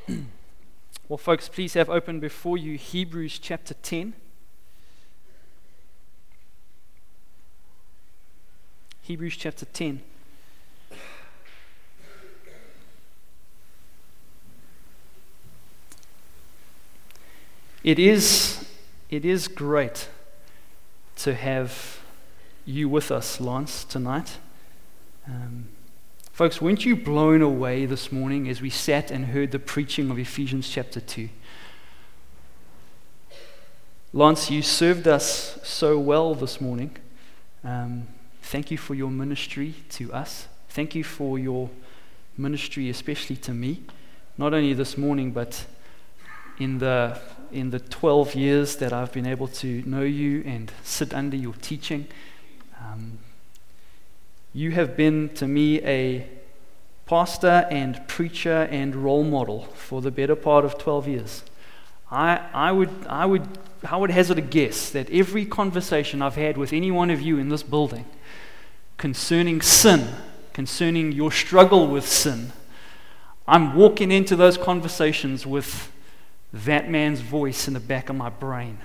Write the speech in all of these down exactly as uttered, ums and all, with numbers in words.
Well, folks, please have open before you Hebrews chapter ten. Hebrews chapter ten. It is, it is great to have you with us, Lance, tonight. Um, folks, weren't you blown away this morning as we sat and heard the preaching of Ephesians chapter two? Lance, you served us so well this morning. Um, thank you for your ministry to us. Thank you for your ministry, especially to me. Not only this morning, but in the in the twelve years that I've been able to know you and sit under your teaching. Um, you have been to me a pastor and preacher and role model for the better part of twelve years. I I would I would I would hazard a guess that every conversation I've had with any one of you in this building concerning sin, concerning your struggle with sin, I'm walking into those conversations with that man's voice in the back of my brain.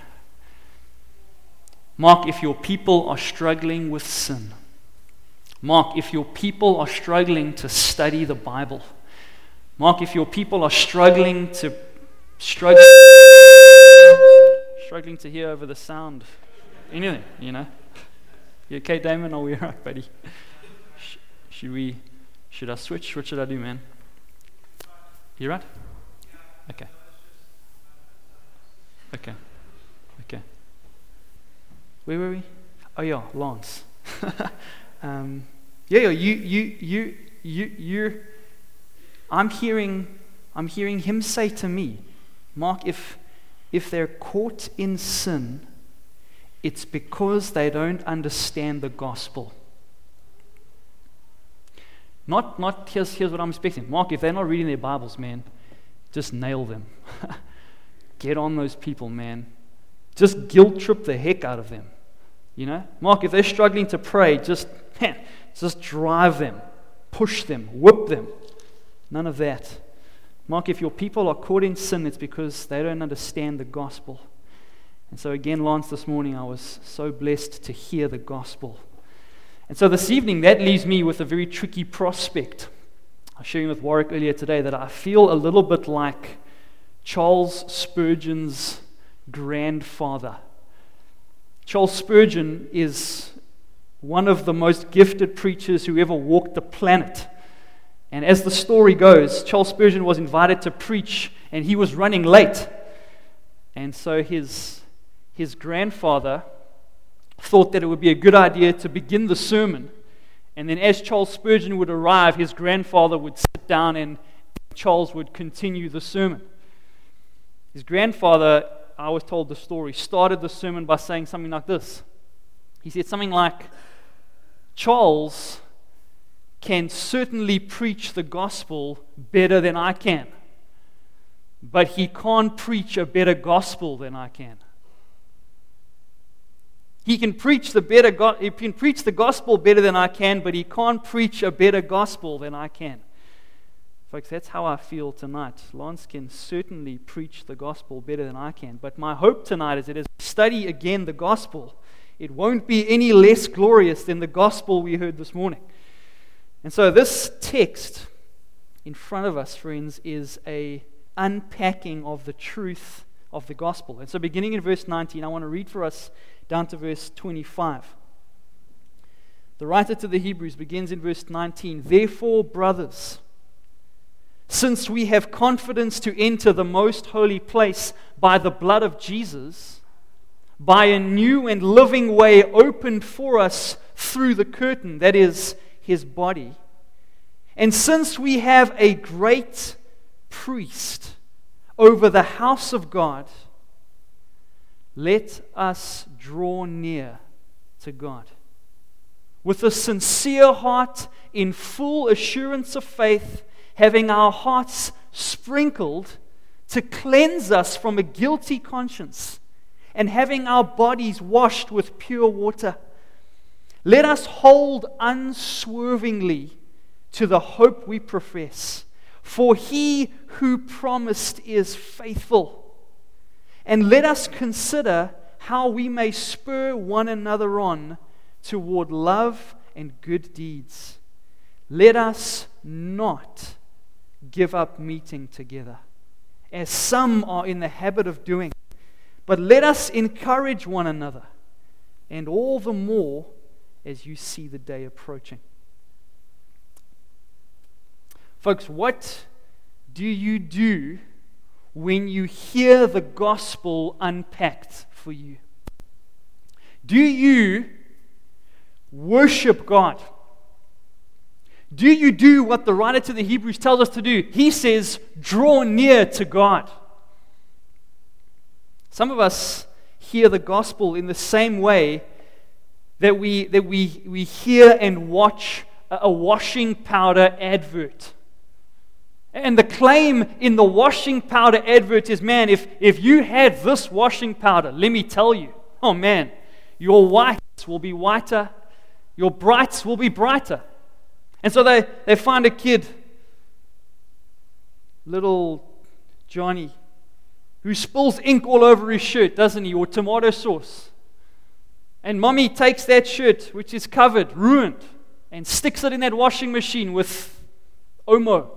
Mark, if your people are struggling with sin, Mark, if your people are struggling to study the Bible, Mark, if your people are struggling to struggle, struggling to hear over the sound, anything, you know. You okay, Damon? Are we all right, buddy? Sh- should we? Should I switch? What should I do, man? You right? Okay. Okay. Okay. Where were we? Oh yeah, Lance. um, yeah, yeah, you, you, you, you, you. I'm hearing, I'm hearing him say to me, Mark, if, if they're caught in sin, it's because they don't understand the gospel. Not, not. Here's, here's what I'm expecting, Mark. If they're not reading their Bibles, man, just nail them. Get on those people, man. Just guilt trip the heck out of them. You know? Mark, if they're struggling to pray, just, man, just drive them, push them, whip them. None of that. Mark, if your people are caught in sin, it's because they don't understand the gospel. And so again, Lance, this morning I was so blessed to hear the gospel. And so this evening, that leaves me with a very tricky prospect. I was sharing with Warwick earlier today that I feel a little bit like Charles Spurgeon's grandfather. Charles Spurgeon is one of the most gifted preachers who ever walked the planet. And as the story goes, Charles Spurgeon was invited to preach and he was running late. And so his, his grandfather thought that it would be a good idea to begin the sermon. And then as Charles Spurgeon would arrive, his grandfather would sit down and Charles would continue the sermon. His grandfather, I was told the story, started the sermon by saying something like this. He said something like, Charles can certainly preach the gospel better than I can, but he can't preach a better gospel than I can. He can preach the better go- he can preach the gospel better than I can, but he can't preach a better gospel than I can. Folks, that's how I feel tonight. Lance can certainly preach the gospel better than I can. But my hope tonight is that as we study again the gospel, it won't be any less glorious than the gospel we heard this morning. And so this text in front of us, friends, is a unpacking of the truth of the gospel. And so beginning in verse nineteen, I want to read for us down to verse twenty-five. The writer to the Hebrews begins in verse nineteen. Therefore, brothers, since we have confidence to enter the most holy place by the blood of Jesus, by a new and living way opened for us through the curtain, that is, his body, and since we have a great priest over the house of God, let us draw near to God with a sincere heart in full assurance of faith, having our hearts sprinkled to cleanse us from a guilty conscience, and having our bodies washed with pure water. Let us hold unswervingly to the hope we profess, For he who promised is faithful. And let us consider how we may spur one another on toward love and good deeds. Let us not give up meeting together, as some are in the habit of doing, but let us encourage one another, and all the more as you see the day approaching. Folks, what do you do when you hear the gospel unpacked for you? Do you worship God? Do you do what the writer to the Hebrews tells us to do? He says, draw near to God. Some of us hear the gospel in the same way that we that we, we hear and watch a, a washing powder advert. And the claim in the washing powder advert is, man, if, if you had this washing powder, let me tell you, oh man, your whites will be whiter, your brights will be brighter. And so they, they find a kid, little Johnny, who spills ink all over his shirt, doesn't he, or tomato sauce. And mommy takes that shirt, which is covered, ruined, and sticks it in that washing machine with Omo.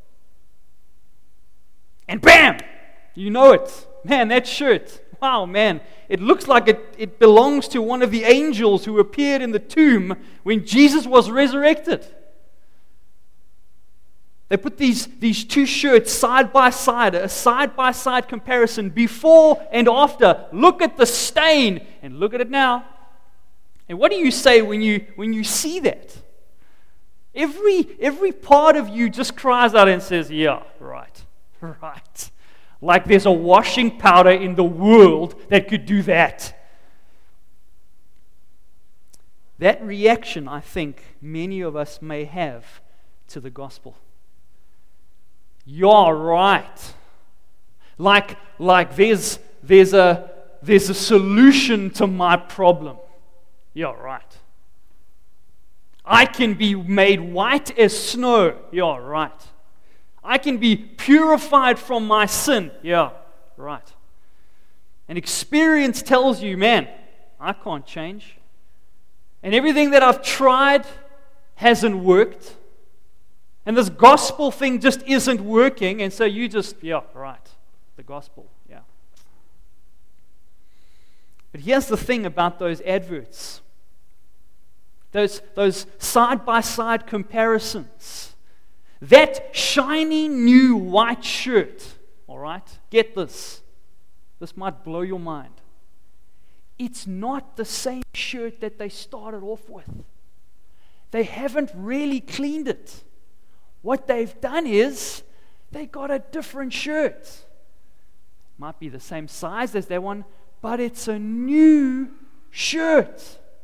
And bam! You know it. Man, that shirt, wow, man, it looks like it, it belongs to one of the angels who appeared in the tomb when Jesus was resurrected. They put these, these two shirts side by side, a side-by-side comparison, before and after. Look at the stain, and look at it now. And what do you say when you when you see that? Every, every part of you just cries out and says, yeah, right, right. Like there's a washing powder in the world that could do that. That reaction, I think, many of us may have to the gospel. You're right. Like, like there's there's a there's a solution to my problem. You're right. I can be made white as snow. You're right. I can be purified from my sin. Yeah, right. And experience tells you, man, I can't change. And everything that I've tried hasn't worked. And this gospel thing just isn't working, and so you just, yeah, right, the gospel, yeah. But here's the thing about those adverts, those, those side-by-side comparisons. That shiny new white shirt, all right, get this, this might blow your mind. It's not the same shirt that they started off with. They haven't really cleaned it. What they've done is they got a different shirt. Might be the same size as that one, but it's a new shirt.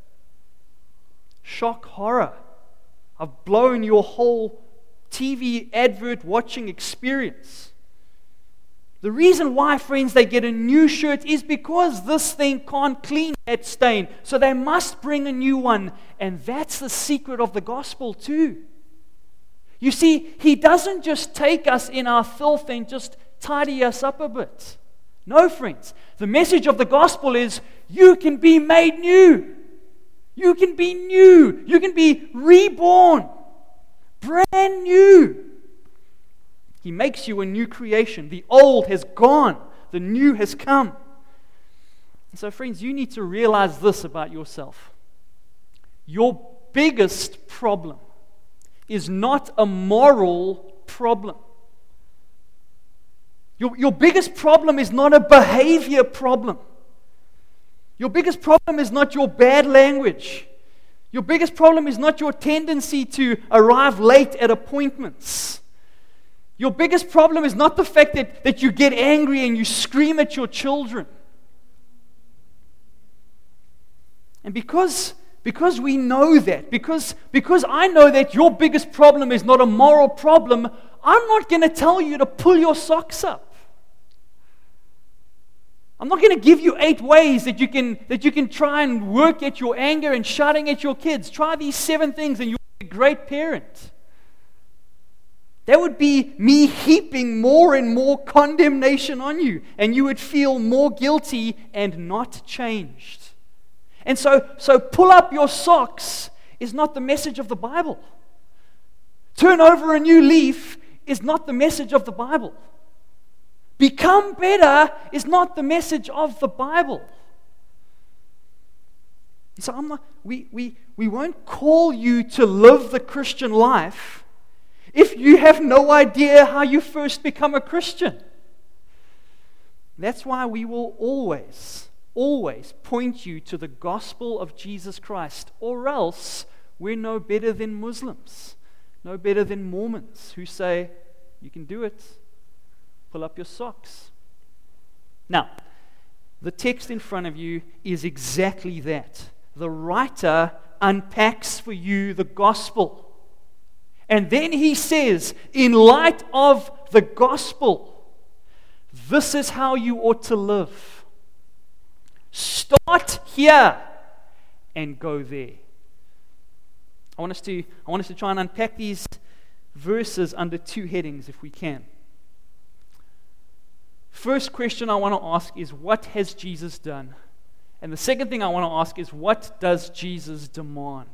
Shock, horror. I've blown your whole T V advert watching experience. The reason why, friends, they get a new shirt is because this thing can't clean that stain. So they must bring a new one. And that's the secret of the gospel too. You see, He doesn't just take us in our filth and just tidy us up a bit. No, friends. The message of the gospel is you can be made new. You can be new. You can be reborn. Brand new. He makes you a new creation. The old has gone. The new has come. And so, friends, you need to realize this about yourself. Your biggest problem is not a moral problem. Your, your biggest problem is not a behavior problem. Your biggest problem is not your bad language. Your biggest problem is not your tendency to arrive late at appointments. Your biggest problem is not the fact that, that you get angry and you scream at your children. And because Because we know that, because, because I know that your biggest problem is not a moral problem, I'm not going to tell you to pull your socks up. I'm not going to give you eight ways that you can that you can try and work at your anger and shouting at your kids. Try these seven things and you'll be a great parent. That would be me heaping more and more condemnation on you, and you would feel more guilty and not changed. And so, so pull up your socks is not the message of the Bible. Turn over a new leaf is not the message of the Bible. Become better is not the message of the Bible. So I'm not, we, we, we won't call you to live the Christian life if you have no idea how you first become a Christian. That's why we will always, always point you to the gospel of Jesus Christ, or else we're no better than Muslims, no better than Mormons who say, you can do it, pull up your socks. Now, the text in front of you is exactly that. The writer unpacks for you the gospel. And then he says, in light of the gospel, this is how you ought to live. Start here and go there. I want us to, I want us to try and unpack these verses under two headings if we can. First question I want to ask is, what has Jesus done? And the second thing I want to ask is, what does Jesus demand?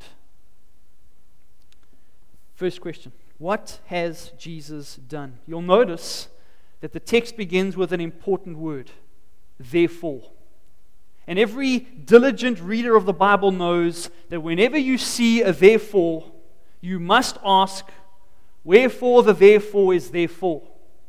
First question, what has Jesus done? You'll notice that the text begins with an important word, therefore. And every diligent reader of the Bible knows that whenever you see a therefore, you must ask, wherefore the therefore is therefore.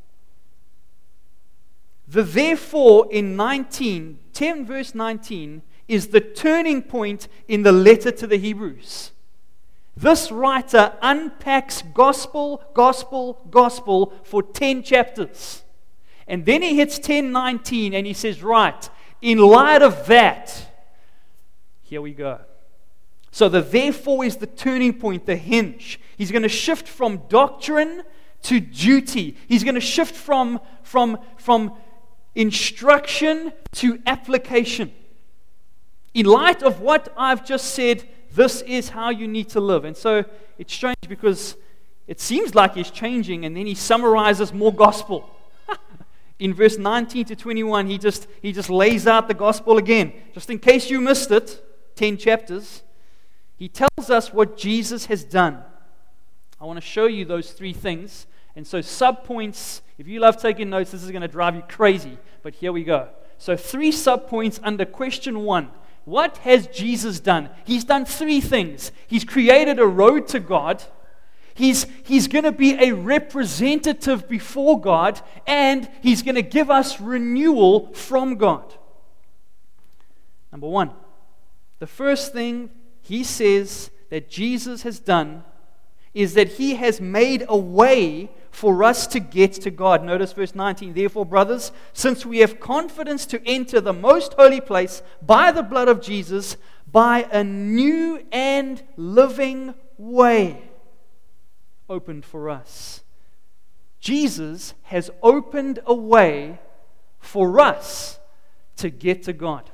The therefore in nineteen, ten verse nineteen is the turning point in the letter to the Hebrews. This writer unpacks gospel, gospel, gospel for ten chapters. And then he hits ten nineteen and he says, right, in light of that, here we go. So the therefore is the turning point, the hinge. He's going to shift from doctrine to duty. He's going to shift from, from, from instruction to application. In light of what I've just said, this is how you need to live. And so it's strange because it seems like he's changing, and then he summarizes more gospel. In verse nineteen to twenty-one, he just, he just lays out the gospel again. Just in case you missed it, ten chapters, he tells us what Jesus has done. I want to show you those three things. And so subpoints, if you love taking notes, this is going to drive you crazy. But here we go. So three subpoints under question one. What has Jesus done? He's done three things. He's created a road to God. He's, he's going to be a representative before God. And he's going to give us renewal from God. Number one, the first thing he says that Jesus has done is that he has made a way for us to get to God. Notice verse nineteen. Therefore, brothers, since we have confidence to enter the most holy place by the blood of Jesus, by a new and living way opened for us. Jesus has opened a way for us to get to God.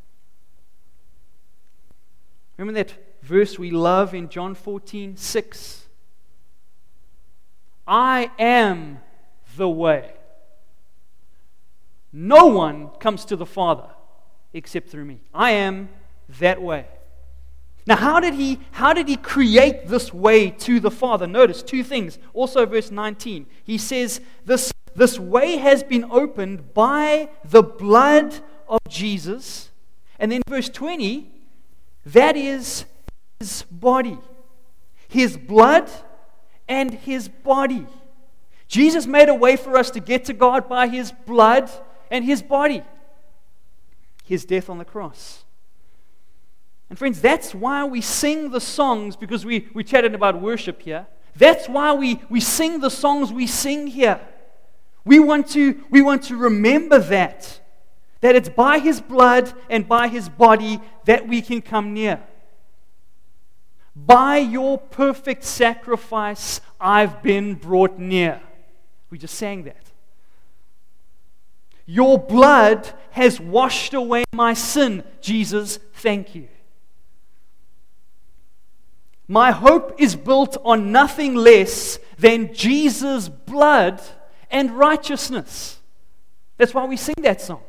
Remember that verse we love in John fourteen six? I am the way. No one comes to the Father except through me. I am that way. Now, how did he, how did he create this way to the Father? Notice two things. Also, verse nineteen. He says, this, this way has been opened by the blood of Jesus. And then verse twenty, that is his body. His blood and his body. Jesus made a way for us to get to God by his blood and his body. His death on the cross. And friends, that's why we sing the songs, because we, we chatted about worship here. That's why we, we sing the songs we sing here. We want to, we want to remember that. That it's by his blood and by his body that we can come near. By your perfect sacrifice, I've been brought near. We just sang that. Your blood has washed away my sin. Jesus, thank you. My hope is built on nothing less than Jesus' blood and righteousness. That's why we sing that song.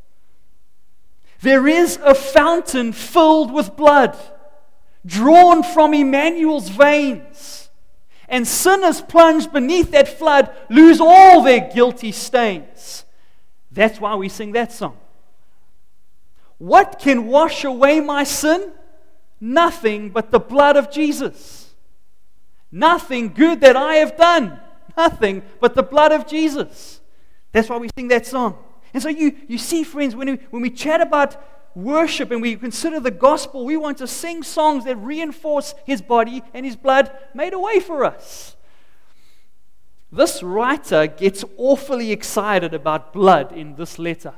There is a fountain filled with blood, drawn from Emmanuel's veins, and sinners plunged beneath that flood lose all their guilty stains. That's why we sing that song. What can wash away my sin? Nothing but the blood of Jesus. Nothing good that I have done. Nothing but the blood of Jesus. That's why we sing that song. And so you, you see, friends, when we, when we chat about worship and we consider the gospel, we want to sing songs that reinforce His body and His blood made a way for us. This writer gets awfully excited about blood in this letter.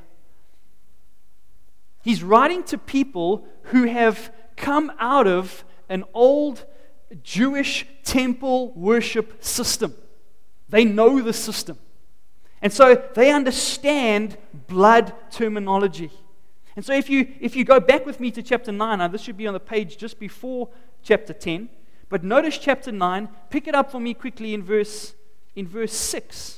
He's writing to people who have come out of an old Jewish temple worship system. They know the system. And so they understand blood terminology. And so if you if you go back with me to chapter nine, now this should be on the page just before chapter ten, but notice chapter nine, pick it up for me quickly in verse in verse six.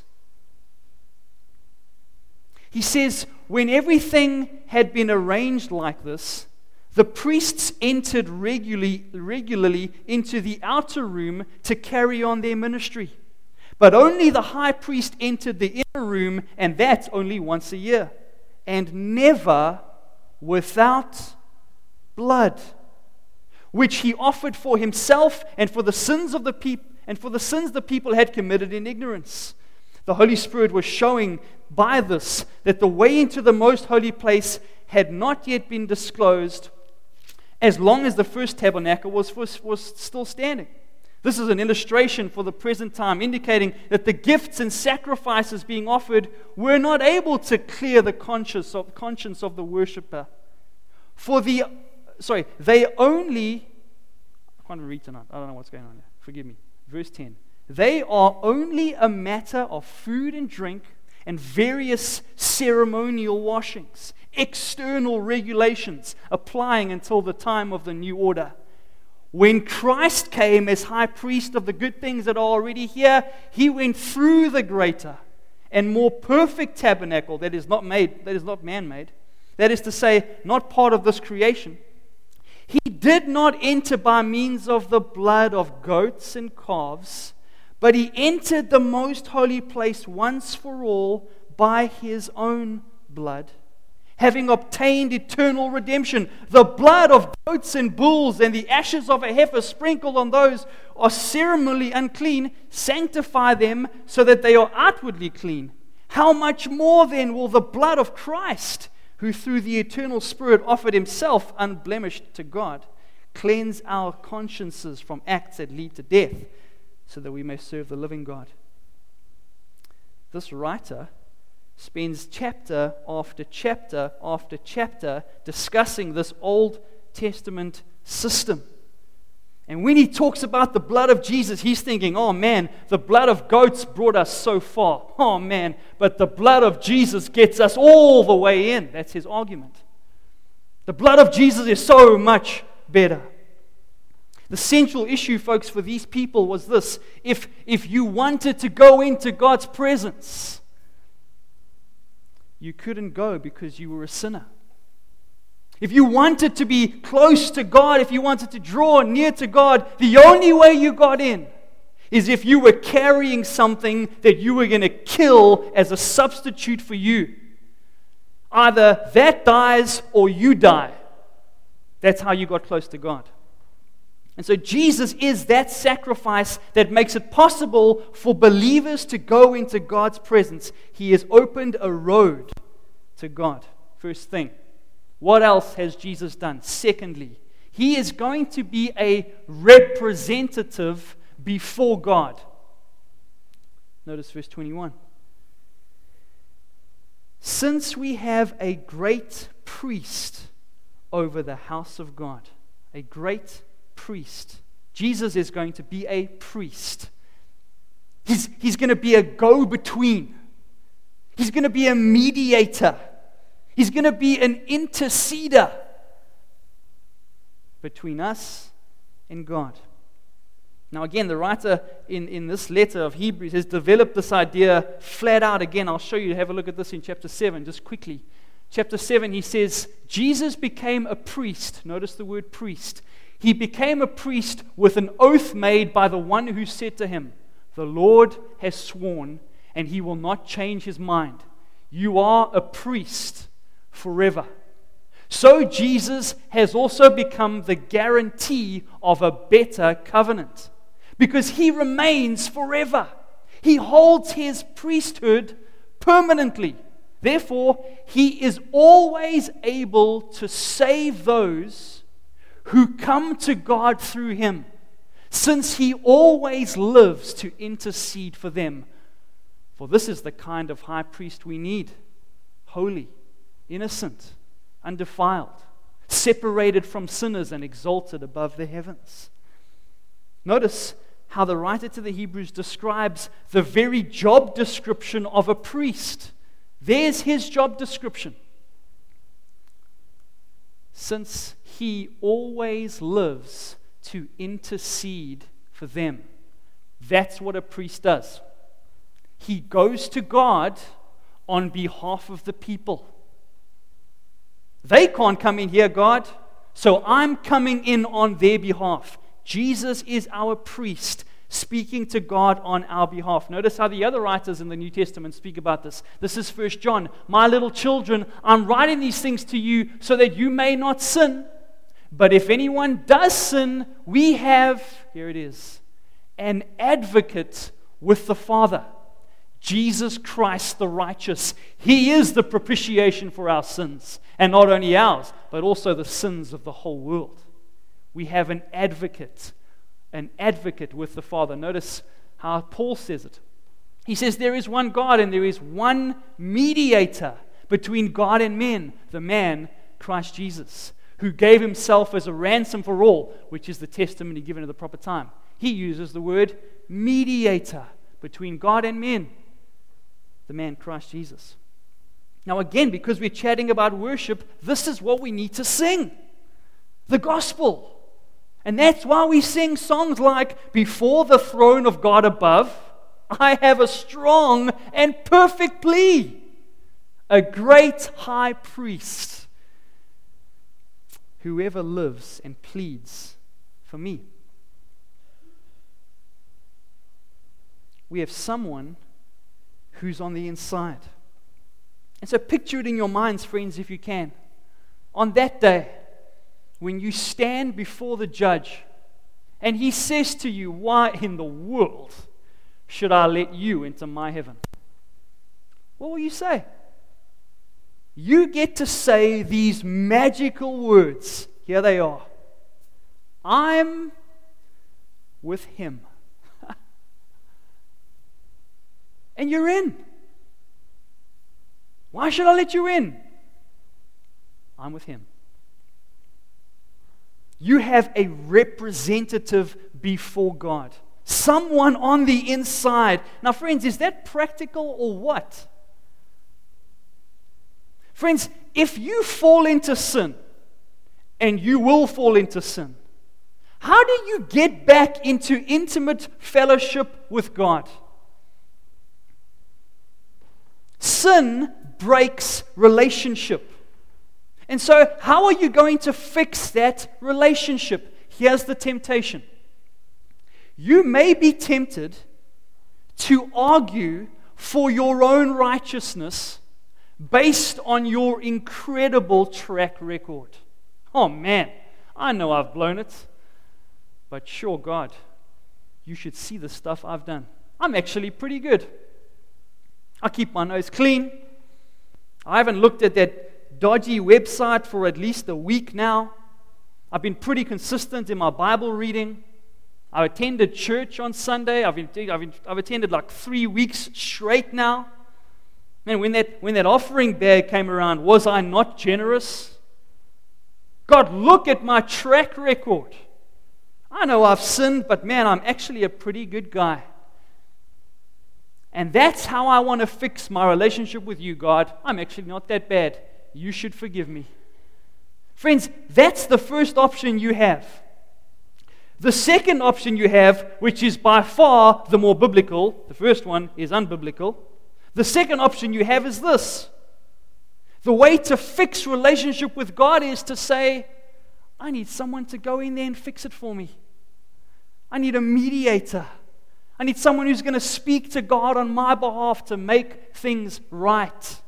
He says, when everything had been arranged like this, the priests entered regularly, regularly into the outer room to carry on their ministry. But only the high priest entered the inner room, and that only once a year, and never without blood, which he offered for himself and for the sins of the people, and for the sins the people had committed in ignorance. The Holy Spirit was showing by this that the way into the most holy place had not yet been disclosed, as long as the first tabernacle was, was, was still standing. This is an illustration for the present time, indicating that the gifts and sacrifices being offered were not able to clear the conscience of, conscience of the worshiper. For the, sorry, they only, I can't read tonight, I don't know what's going on here, forgive me. Verse ten. They are only a matter of food and drink and various ceremonial washings, external regulations applying until the time of the new order. When Christ came as high priest of the good things that are already here, He went through the greater and more perfect tabernacle that is not made, that is not man-made, that is to say, not part of this creation. He did not enter by means of the blood of goats and calves, but He entered the most holy place once for all by His own blood, having obtained eternal redemption. The blood of goats and bulls and the ashes of a heifer sprinkled on those who are ceremonially unclean sanctify them so that they are outwardly clean. How much more then will the blood of Christ, who through the eternal Spirit offered Himself unblemished to God, cleanse our consciences from acts that lead to death, so that we may serve the living God. This writer spends chapter after chapter after chapter discussing this Old Testament system. And when he talks about the blood of Jesus, he's thinking, oh man, the blood of goats brought us so far. Oh man, but the blood of Jesus gets us all the way in. That's his argument. The blood of Jesus is so much better. The central issue, folks, for these people was this. If, if you wanted to go into God's presence, you couldn't go because you were a sinner. If you wanted to be close to God, if you wanted to draw near to God, the only way you got in is if you were carrying something that you were going to kill as a substitute for you. Either that dies or you die. That's how you got close to God. And so Jesus is that sacrifice that makes it possible for believers to go into God's presence. He has opened a road to God. First thing. What else has Jesus done? Secondly, He is going to be a representative before God. Notice verse twenty-one. Since we have a great priest over the house of God, a great priest. Jesus is going to be a priest. He's, he's going to be a go-between. He's going to be a mediator. He's going to be an interceder between us and God. Now again, the writer in, in this letter of Hebrews has developed this idea flat out again. I'll show you, have a look at this in chapter seven, just quickly. Chapter seven, he says, Jesus became a priest. Notice the word priest. He became a priest with an oath made by the one who said to him, the Lord has sworn, and he will not change his mind. You are a priest forever. So Jesus has also become the guarantee of a better covenant, because he remains forever. He holds his priesthood permanently. Therefore, he is always able to save those who come to God through him, since he always lives to intercede for them. For this is the kind of high priest we need: holy, innocent, undefiled, separated from sinners and exalted above the heavens. Notice how the writer to the Hebrews describes the very job description of a priest. There's his job description. Since he always lives to intercede for them. That's what a priest does. He goes to God on behalf of the people. They can't come in here, God, so I'm coming in on their behalf. Jesus is our priest, speaking to God on our behalf. Notice how the other writers in the New Testament speak about this. This is First John. My little children, I'm writing these things to you so that you may not sin. But if anyone does sin, we have, here it is, an advocate with the Father, Jesus Christ the righteous. He is the propitiation for our sins, and not only ours, but also the sins of the whole world. We have an advocate, an advocate with the Father. Notice how Paul says it. He says there is one God and there is one mediator between God and men, the man, Christ Jesus, who gave himself as a ransom for all, which is the testimony given at the proper time. He uses the word mediator between God and men, the man, Christ Jesus. Now again, because we're chatting about worship, this is what we need to sing. The gospel. And that's why we sing songs like, before the throne of God above, I have a strong and perfect plea. A great high priest, whoever lives and pleads for me. We have someone who's on the inside. And so picture it in your minds, friends, if you can. On that day, when you stand before the judge and he says to you, why in the world should I let you into my heaven? What will you say? You get to say these magical words. Here they are. I'm with him. And you're in. Why should I let you in? I'm with him. You have a representative before God. Someone on the inside. Now, friends, is that practical or what? Friends, if you fall into sin, and you will fall into sin, how do you get back into intimate fellowship with God? Sin breaks relationship. And so, how are you going to fix that relationship? Here's the temptation. You may be tempted to argue for your own righteousness based on your incredible track record. Oh man, I know I've blown it, but sure God, you should see the stuff I've done. I'm actually pretty good. I keep my nose clean. I haven't looked at that dodgy website for at least a week now. I've been pretty consistent in my Bible reading. I attended church on Sunday. I've, been, I've, been, I've attended like three weeks straight now. Man, when that, when that offering bag came around, was I not generous? God, look at my track record. I know I've sinned, but man, I'm actually a pretty good guy. And that's how I want to fix my relationship with you, God. I'm actually not that bad. You should forgive me. Friends, that's the first option you have. The second option you have, which is by far the more biblical, the first one is unbiblical. The second option you have is this. The way to fix relationship with God is to say, I need someone to go in there and fix it for me. I need a mediator. I need someone who's going to speak to God on my behalf to make things right.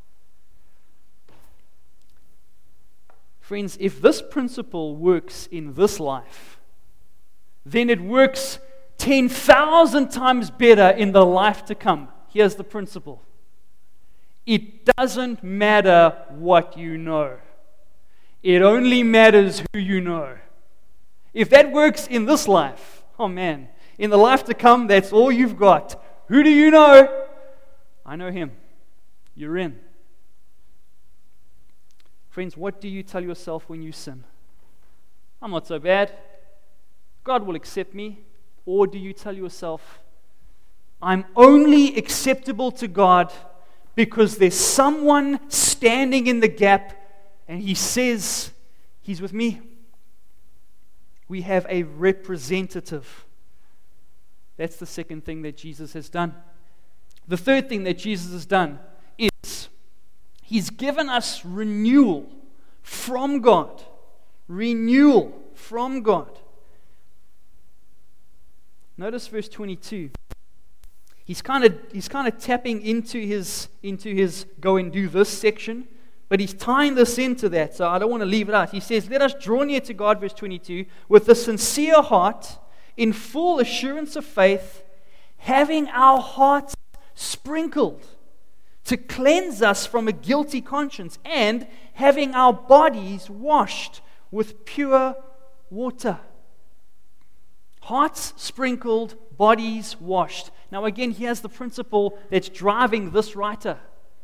Friends, if this principle works in this life, then it works ten thousand times better in the life to come. Here's the principle. It doesn't matter what you know. It only matters who you know. If that works in this life, oh man, in the life to come, that's all you've got. Who do you know? I know him. You're in. Friends, what do you tell yourself when you sin? I'm not so bad. God will accept me. Or do you tell yourself, I'm only acceptable to God because there's someone standing in the gap and he says he's with me. We have a representative. That's the second thing that Jesus has done. The third thing that Jesus has done is he's given us renewal from God. Renewal from God. Notice verse twenty-two. He's kind of he's kind of tapping into his into his go and do this section, but he's tying this into that, so I don't want to leave it out. He says, let us draw near to God, verse twenty-two, with a sincere heart, in full assurance of faith, having our hearts sprinkled to cleanse us from a guilty conscience, and having our bodies washed with pure water. Hearts sprinkled, bodies washed. Now again, here's the principle that's driving this writer.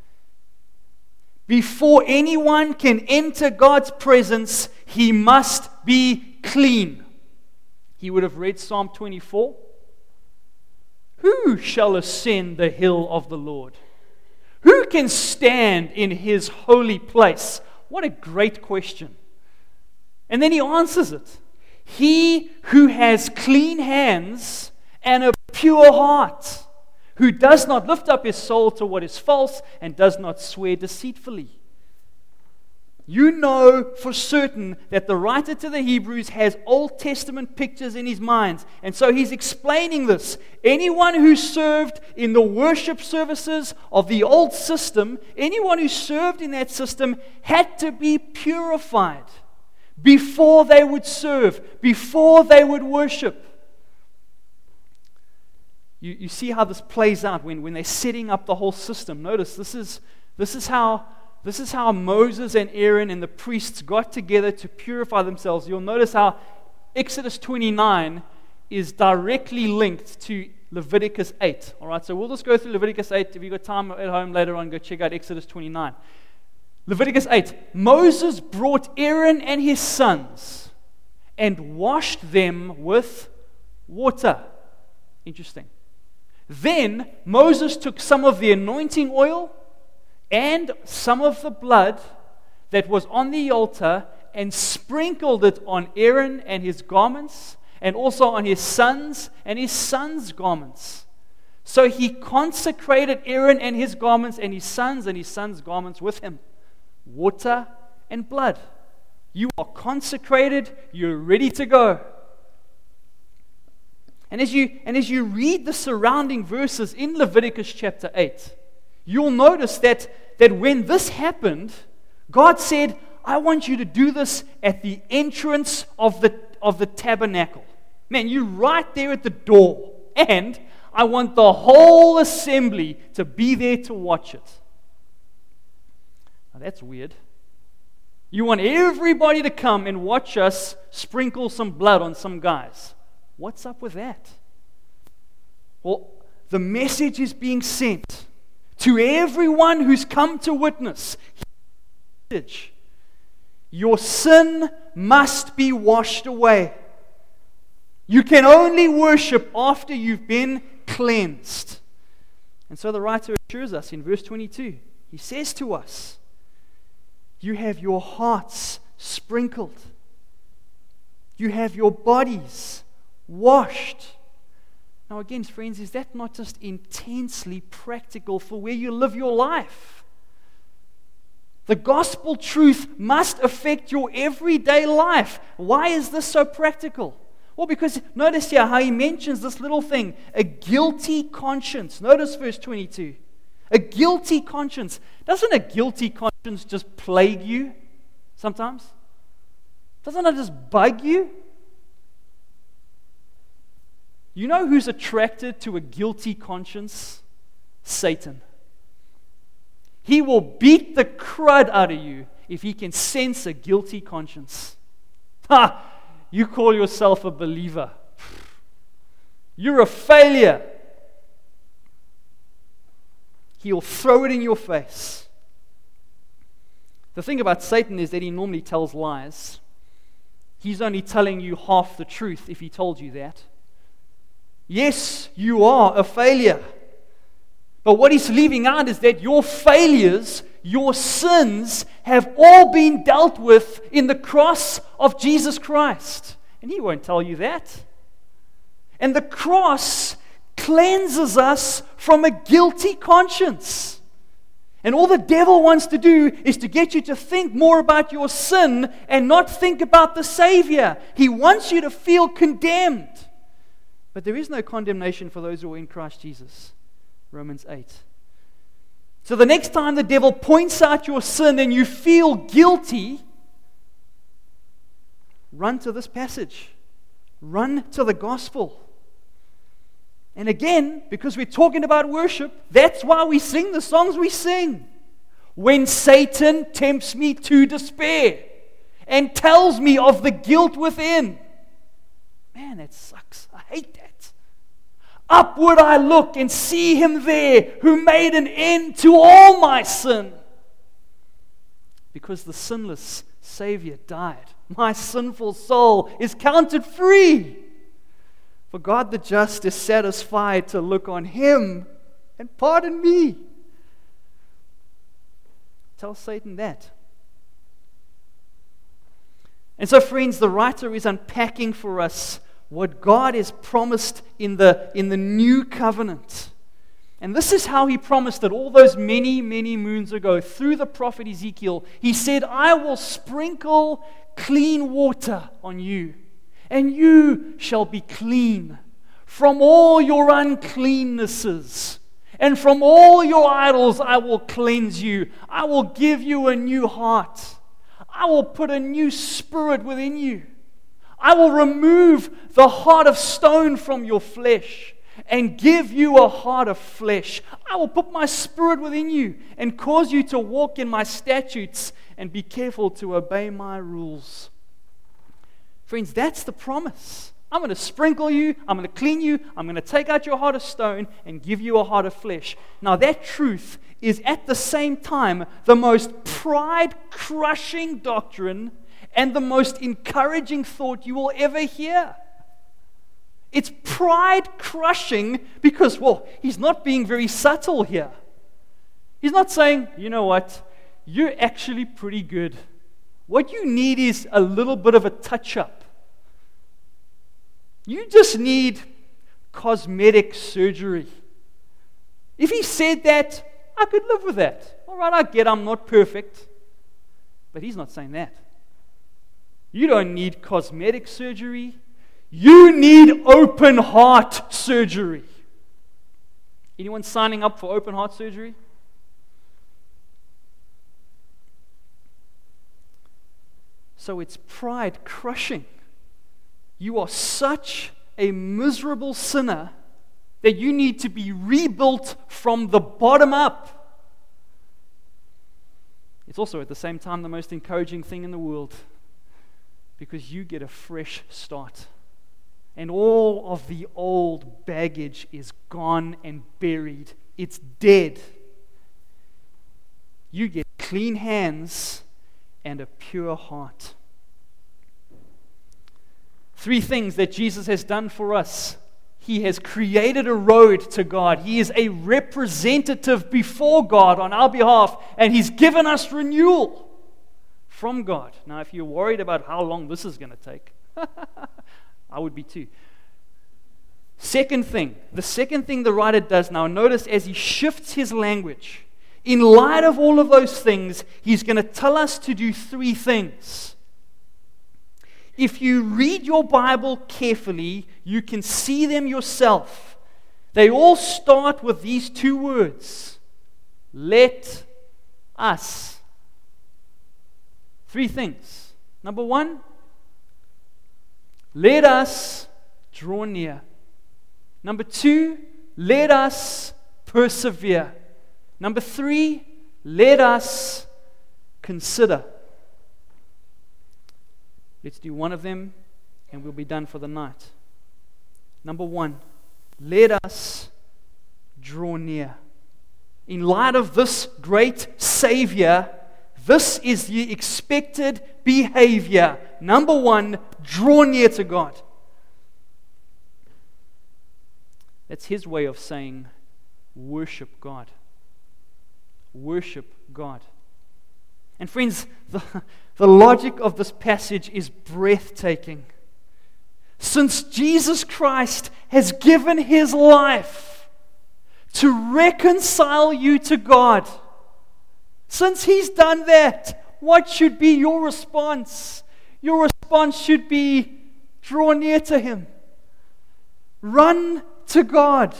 Before anyone can enter God's presence, he must be clean. He would have read Psalm twenty-four. Who shall ascend the hill of the Lord? Who can stand in his holy place? What a great question. And then he answers it. He who has clean hands and a pure heart, who does not lift up his soul to what is false and does not swear deceitfully. You know for certain that the writer to the Hebrews has Old Testament pictures in his mind. And so he's explaining this. Anyone who served in the worship services of the old system, anyone who served in that system had to be purified before they would serve, before they would worship. You, you see how this plays out when, when they're setting up the whole system. Notice this is this is how this is how Moses and Aaron and the priests got together to purify themselves. You'll notice how Exodus twenty-nine is directly linked to Leviticus eight. All right, so we'll just go through Leviticus eight. If you've got time at home later on, go check out Exodus twenty-nine. Leviticus eight. Moses brought Aaron and his sons and washed them with water. Interesting. Then Moses took some of the anointing oil and some of the blood that was on the altar and sprinkled it on Aaron and his garments, and also on his sons and his sons' garments. So he consecrated Aaron and his garments and his sons and his sons' garments with him. Water and blood. You are consecrated, you're ready to go. And as you and as you read the surrounding verses in Leviticus chapter eight, you'll notice that, that when this happened, God said, I want you to do this at the entrance of the of the tabernacle. Man, you're right there at the door. And I want the whole assembly to be there to watch it. Now that's weird. You want everybody to come and watch us sprinkle some blood on some guys. What's up with that? Well, the message is being sent to everyone who's come to witness. Your sin must be washed away. You can only worship after you've been cleansed. And so the writer assures us in verse twenty-two. He says to us, you have your hearts sprinkled. You have your bodies washed. Now again, friends, is that not just intensely practical for where you live your life? The gospel truth must affect your everyday life. Why is this so practical? Well, because notice here how he mentions this little thing, a guilty conscience. Notice verse twenty-two. A guilty conscience. Doesn't a guilty conscience just plague you sometimes? Doesn't it just bug you? You know who's attracted to a guilty conscience? Satan. He will beat the crud out of you if he can sense a guilty conscience. Ha! You call yourself a believer. You're a failure. He'll throw it in your face. The thing about Satan is that he normally tells lies. He's only telling you half the truth if he told you that. Yes, you are a failure. But what he's leaving out is that your failures, your sins, have all been dealt with in the cross of Jesus Christ. And he won't tell you that. And the cross cleanses us from a guilty conscience. And all the devil wants to do is to get you to think more about your sin and not think about the Savior. He wants you to feel condemned. But there is no condemnation for those who are in Christ Jesus. Romans eight. So the next time the devil points out your sin and you feel guilty, run to this passage. Run to the gospel. And again, because we're talking about worship, that's why we sing the songs we sing. When Satan tempts me to despair and tells me of the guilt within. Man, that sucks. I hate that. Upward I look and see him there who made an end to all my sin. Because the sinless Savior died, my sinful soul is counted free. For God the just is satisfied to look on him and pardon me. Tell Satan that. And so, friends, the writer is unpacking for us what God has promised in the, in the new covenant. And this is how he promised it all those many, many moons ago through the prophet Ezekiel. He said, I will sprinkle clean water on you, and you shall be clean from all your uncleannesses. And from all your idols I will cleanse you. I will give you a new heart. I will put a new spirit within you. I will remove the heart of stone from your flesh and give you a heart of flesh. I will put my spirit within you and cause you to walk in my statutes and be careful to obey my rules. Friends, that's the promise. I'm going to sprinkle you, I'm going to clean you, I'm going to take out your heart of stone and give you a heart of flesh. Now that truth is at the same time the most pride-crushing doctrine and the most encouraging thought you will ever hear. It's pride-crushing because, well, he's not being very subtle here. He's not saying, you know what, you're actually pretty good. What you need is a little bit of a touch-up. You just need cosmetic surgery. If he said that, I could live with that. All right, I get I'm not perfect. But he's not saying that. You don't need cosmetic surgery. You need open heart surgery. Anyone signing up for open heart surgery? So it's pride crushing. You are such a miserable sinner that you need to be rebuilt from the bottom up. It's also at the same time the most encouraging thing in the world, because you get a fresh start. And all of the old baggage is gone and buried. It's dead. You get clean hands and a pure heart. Three things that Jesus has done for us. He has created a road to God. He is a representative before God on our behalf, and He's given us renewal from God. Now, if you're worried about how long this is going to take, I would be too. Second thing, the second thing the writer does now, notice as he shifts his language, in light of all of those things, he's going to tell us to do three things. If you read your Bible carefully, you can see them yourself. They all start with these two words: let us. Three things. Number one, let us draw near. Number two, let us persevere. Number three, let us consider. Let's do one of them and we'll be done for the night. Number one, let us draw near. In light of this great Savior, this is the expected behavior. Number one, draw near to God. That's his way of saying, worship God. Worship God. And friends, the, the logic of this passage is breathtaking. Since Jesus Christ has given his life to reconcile you to God, since he's done that, what should be your response? Your response should be, draw near to him. Run to God.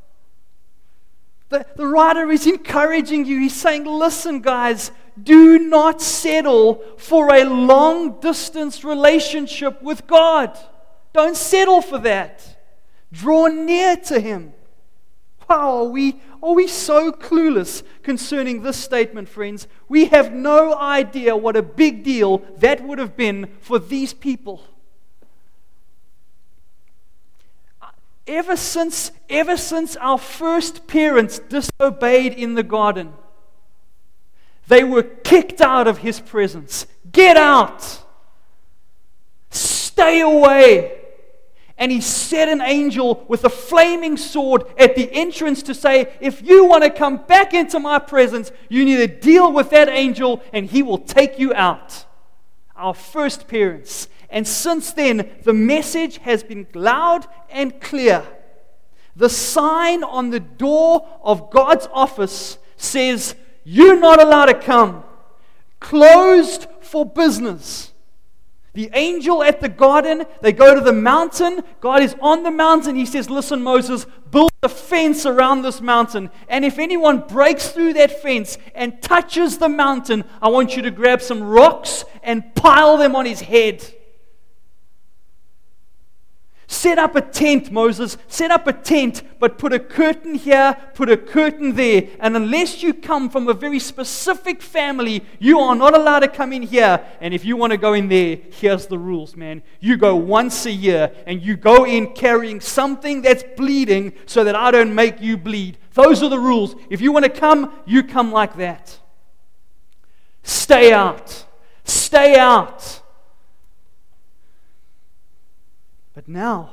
The, the writer is encouraging you. He's saying, listen, guys, do not settle for a long-distance relationship with God. Don't settle for that. Draw near to him. Wow, are we, are we so clueless concerning this statement, friends? We have no idea what a big deal that would have been for these people. Ever since, ever since our first parents disobeyed in the garden, they were kicked out of his presence. Get out! Stay away! And he set an angel with a flaming sword at the entrance to say, if you want to come back into my presence, you need to deal with that angel and he will take you out. Our first parents. And since then, the message has been loud and clear. The sign on the door of God's office says, you're not allowed to come. Closed for business. The angel at the garden, they go to the mountain. God is on the mountain. He says, listen, Moses, build a fence around this mountain. And if anyone breaks through that fence and touches the mountain, I want you to grab some rocks and pile them on his head. Set up a tent, Moses. Set up a tent, but put a curtain here, put a curtain there. And unless you come from a very specific family, you are not allowed to come in here. And if you want to go in there, here's the rules, man. You go once a year, and you go in carrying something that's bleeding so that I don't make you bleed. Those are the rules. If you want to come, you come like that. Stay out. Stay out. But now,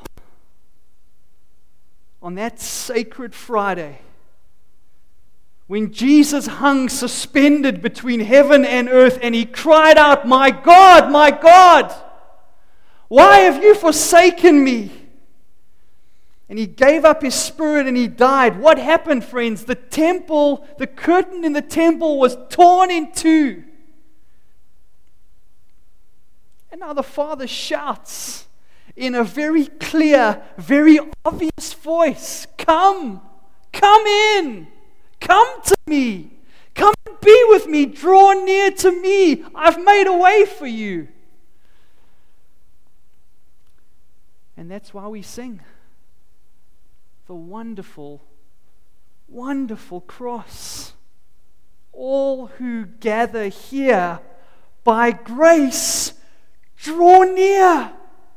on that sacred Friday, when Jesus hung suspended between heaven and earth and he cried out, my God, my God, why have you forsaken me? And he gave up his spirit and he died. What happened, friends? The temple, the curtain in the temple was torn in two. And now the Father shouts in a very clear, very obvious voice, come, come in, come to me, come and be with me, draw near to me, I've made a way for you. And that's why we sing the wonderful, wonderful cross. All who gather here by grace, draw near.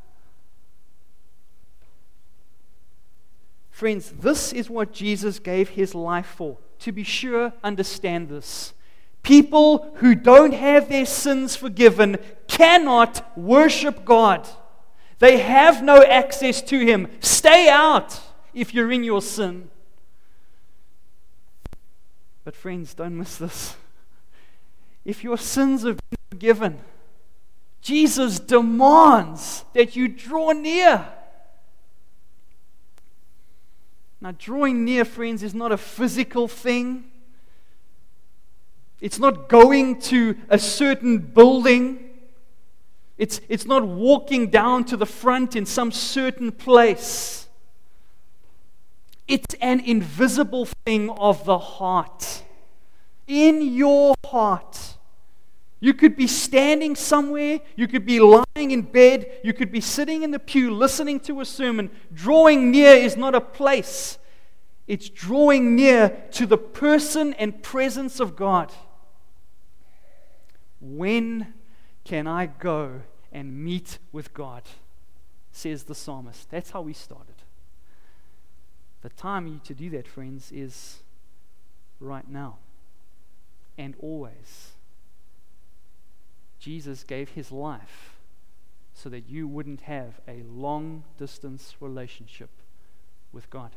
Friends, this is what Jesus gave his life for. To be sure, understand this. People who don't have their sins forgiven cannot worship God. They have no access to him. Stay out if you're in your sin. But friends, don't miss this. If your sins have been forgiven, Jesus demands that you draw near. Now, drawing near, friends, is not a physical thing. It's not going to a certain building. It's, it's not walking down to the front in some certain place. It's an invisible thing of the heart. In your heart. You could be standing somewhere, you could be lying in bed, you could be sitting in the pew listening to a sermon. Drawing near is not a place. It's drawing near to the person and presence of God. When can I go and meet with God? Says the psalmist. That's how we started. The time to do that, friends, is right now and always. Jesus gave his life so that you wouldn't have a long distance relationship with God.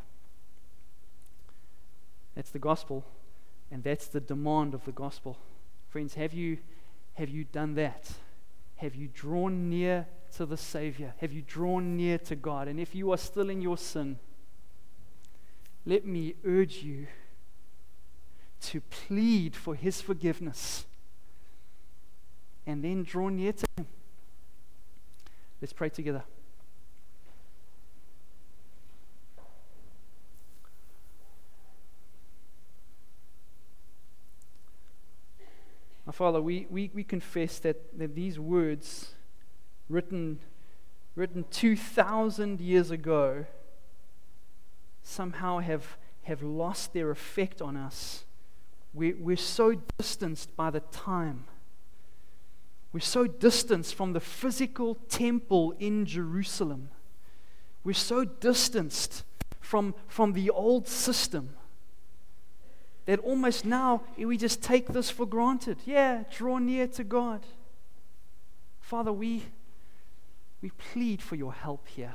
That's the gospel, and that's the demand of the gospel. Friends, have you have you done that? Have you drawn near to the Savior? Have you drawn near to God? And if you are still in your sin, let me urge you to plead for his forgiveness and then draw near to him. Let's pray together. Our Father, we, we, we confess that, that these words written, written two thousand years ago somehow have, have lost their effect on us. We, we're so distanced by the time. We're so distanced from the physical temple in Jerusalem. We're so distanced from, from the old system that almost now we just take this for granted. Yeah, draw near to God. Father, we, we plead for your help here.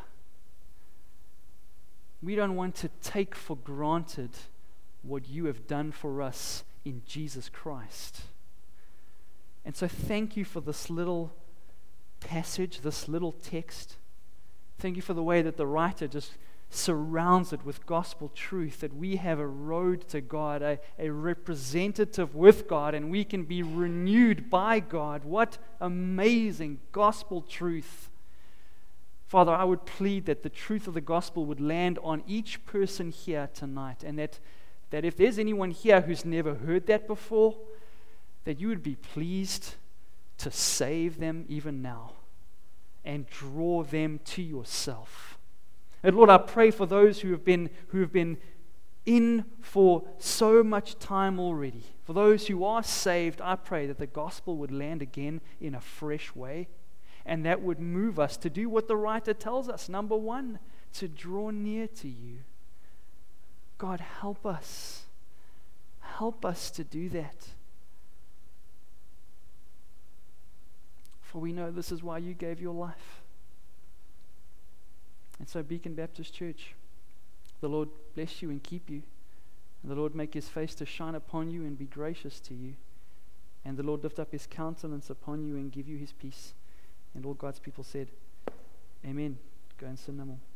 We don't want to take for granted what you have done for us in Jesus Christ. And so thank you for this little passage, this little text. Thank you for the way that the writer just surrounds it with gospel truth, that we have a road to God, a, a representative with God, and we can be renewed by God. What amazing gospel truth. Father, I would plead that the truth of the gospel would land on each person here tonight, and that, that if there's anyone here who's never heard that before, that you would be pleased to save them even now and draw them to yourself. And Lord, I pray for those who have been who have been in for so much time already. For those who are saved, I pray that the gospel would land again in a fresh way, and that would move us to do what the writer tells us. Number one, to draw near to you. God, help us. Help us to do that. For we know this is why you gave your life. And so, Beacon Baptist Church, the Lord bless you and keep you. And the Lord make his face to shine upon you and be gracious to you. And the Lord lift up his countenance upon you and give you his peace. And all God's people said, Amen. Go and sin no more.